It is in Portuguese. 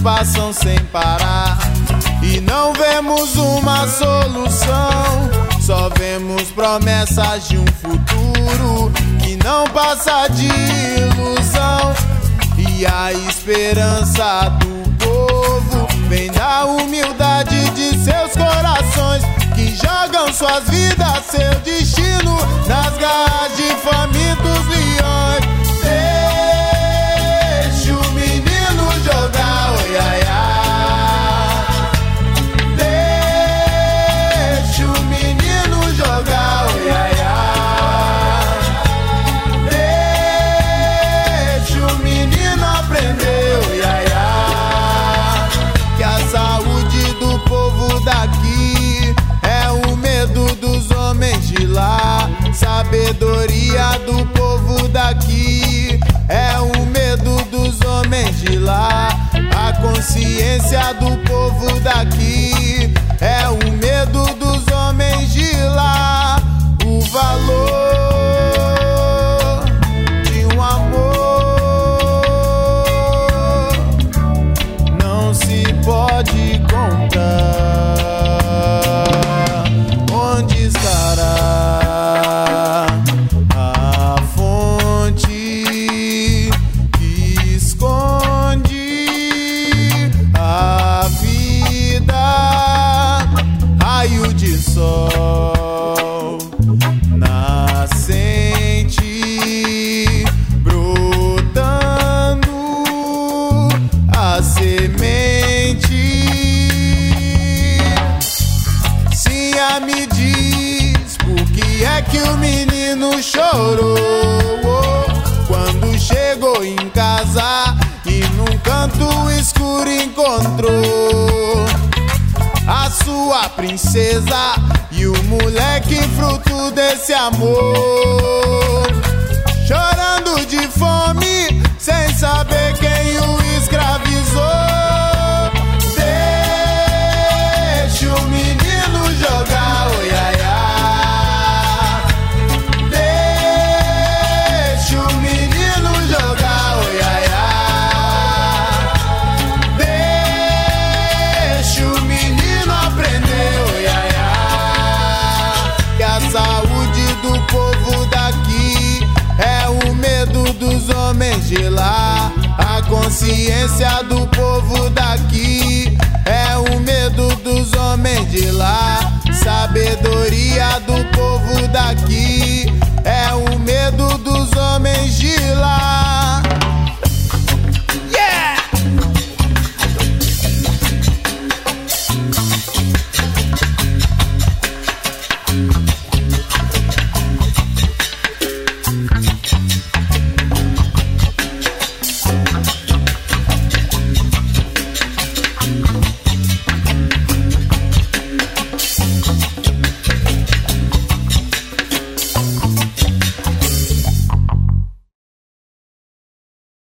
passam sem parar e não vemos uma solução. Só vemos promessas de um futuro que não passa de ilusão. E a esperança do povo vem da humildade de seus corações, que jogam suas vidas, seu destino nas garras de famintos leões. Deixa o menino jogar, oi, ai, ai. Deixa o menino jogar, oi, ai, ai. Deixa o menino aprender, oi, ai, ai. Que a saúde do povo daqui é o medo dos homens de lá. Sabedoria do povo daqui é o medo dos homens de lá. A consciência do povo daqui é o medo dos homens de lá. O valor de um amor não se pode comprar. Onde estará a fonte que esconde a vida? Raio de sol nascente, brotando a semente. Sim, me diz por que é que o menino chorou quando chegou em casa e num canto escuro encontrou a sua princesa e o moleque fruto desse amor, chorando de fome sem saber quem o escravizou. Deixa o menino jogar, oi, ai, ai. Deixa o menino jogar, oi, ai, ai. Deixa o menino aprender, oi, ai, ai. Que a saúde do povo daqui é o medo dos homens de lá. A consciência do povo daqui